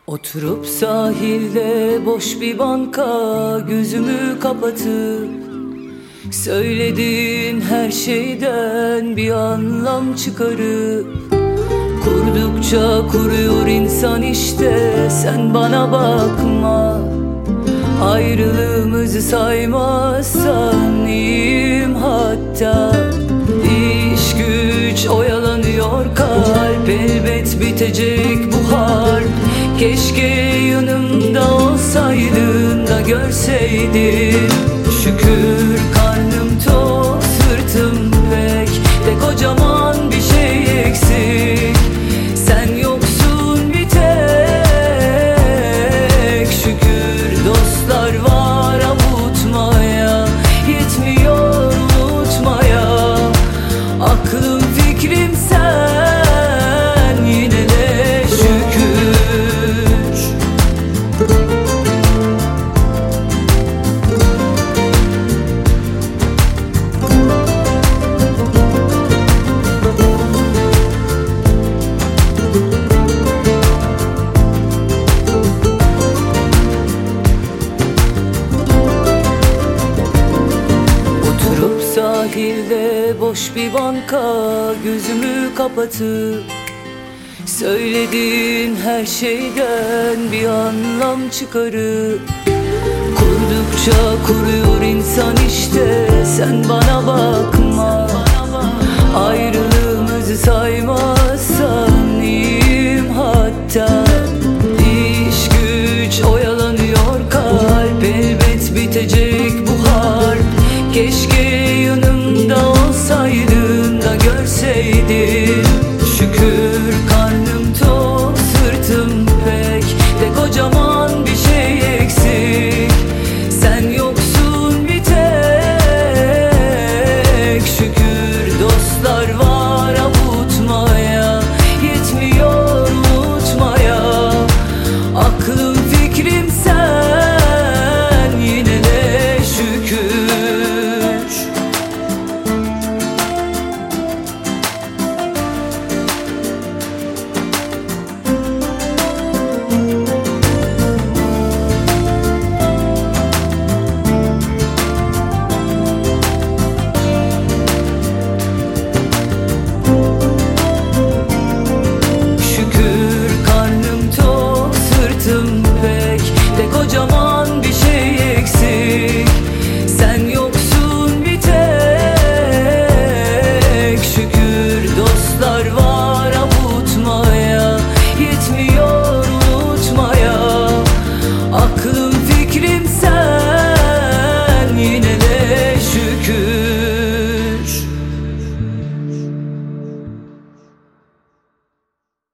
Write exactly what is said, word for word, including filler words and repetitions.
Oturup sahilde boş bir banka, gözümü kapatıp söylediğin her şeyden bir anlam çıkarıp kurdukça kuruyor insan işte. Sen bana bakma, ayrılığımızı saymazsan iyiyim hatta. İş güç oyalanıyor kalp, elbet bitecek bu harp. Keşke yanımda olsaydın da görseydin. Şükür karnım tok, sırtım pek de kocaman bir şey eksik. Sen yoksun bir tek. Şükür dostlar var avutmaya, yetmiyor unutmaya. Aklım fikrim sen, yine de şükür. Sahilde boş bir banka, gözümü kapatıp söylediğin her şeyden bir anlam çıkarıp kurdukça kuruyor insan işte. Sen bana bakma, ayrılığımızı sayma.